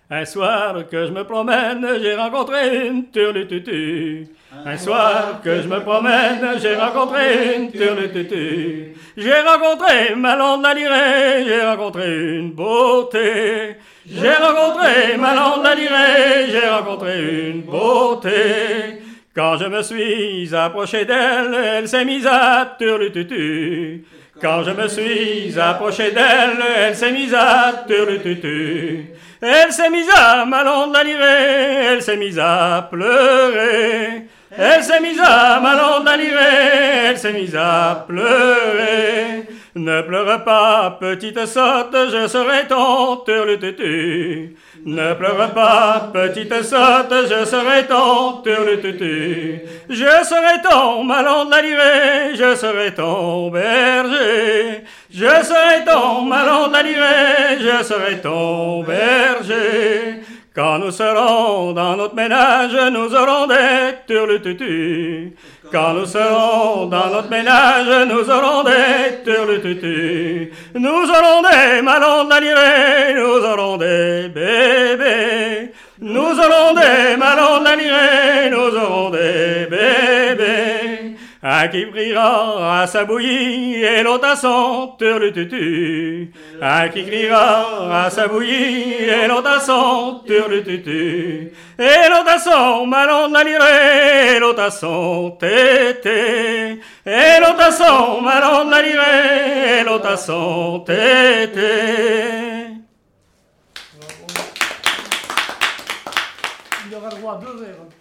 Un soir que je me promène, j'ai rencontré une turlututu. Un soir que je me promène, j'ai rencontré une turlututu. J'ai rencontré Manon de la Lirée, j'ai rencontré une beauté. J'ai rencontré Manon de la Lirée, j'ai rencontré une beauté. Quand je me suis approché d'elle, elle s'est mise à turlututu. Quand je me suis approché d'elle, elle s'est mise à turlututu. Elle s'est mise à Manon de la Lirée, elle s'est mise à pleurer. Elle s'est mise à Manon de la Lirée, elle s'est mise à pleurer. Ne pleure pas, petite sotte, je serai ton turlututu. Ne pleure pas, petite sotte, je serai ton turlututu. Je serai ton Manon de la Lirée, je serai ton berger. Je serai ton Manon de la Lirée, je serai ton berger. Quand nous serons dans notre ménage, nous aurons des turlututus. Quand nous serons dans notre ménage, nous aurons des turlututus. Nous aurons des Manon de la Lirée, nous aurons des bébés. Nous aurons des Manon de la Lirée, nous aurons des bébés. Un qui criera à sa bouillie et l'autre à son turlututu. Un qui criera à sa bouillie et l'autre à son turlututu. Et l'autre à son Manon de la Lirée, et l'autre à son tété. Et l'autre à son Manon de la Lirée, et l'autre à son tété. Il aura le droit à 2 vers.